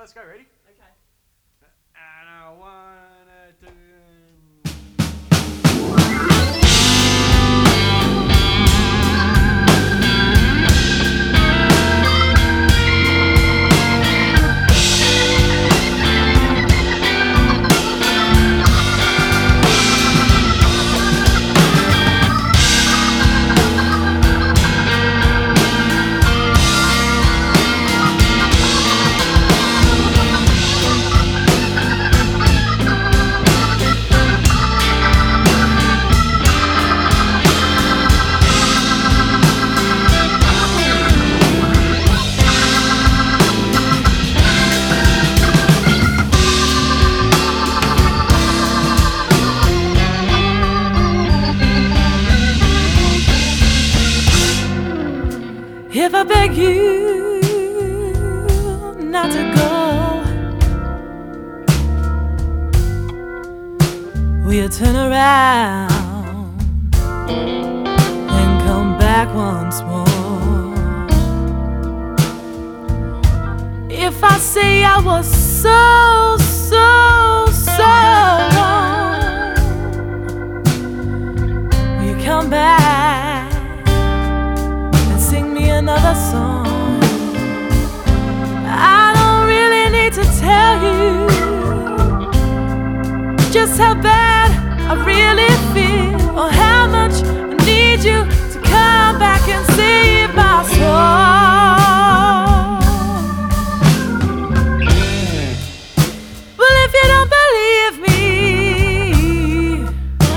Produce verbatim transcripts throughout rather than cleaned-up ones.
let's go. Ready? Okay. And a one, a two. If I beg you not to go, will you turn around and come back once more? If I say I was so, so, so wrong, will you come back and sing me another song? I don't really need to tell you just how bad I really feel, or how much I need you to come back and save my soul. Well, if you don't believe me,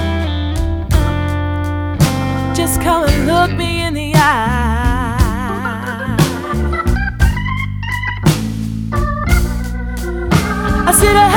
just come and look me in the eye. I said I